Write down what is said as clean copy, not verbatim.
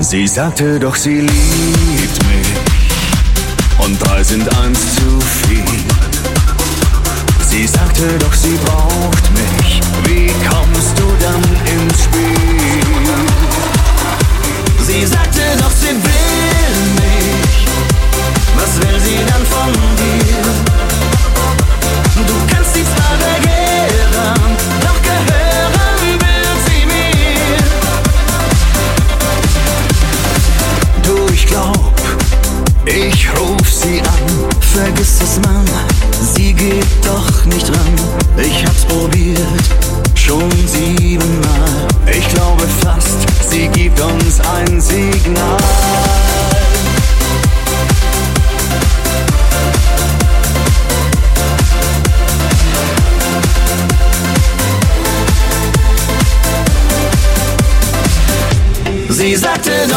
Sie sagte doch, sie liebt mich und 3 sind 1 zu viel. Sie sagte doch, sie braucht mich. Wie kommst du dann ins Spiel? Sie sagte doch, sie will mich. Was will sie dann von dir? Du kannst sie zwar begehren, doch gehören will sie mir. Du, ich glaub, ich ruf sie an. Vergiss es, Mann, sie geht doch nicht ran. Ich hab's probiert, schon 7-mal. Ich glaube fast, sie gibt uns ein Signal. Sie sagte doch,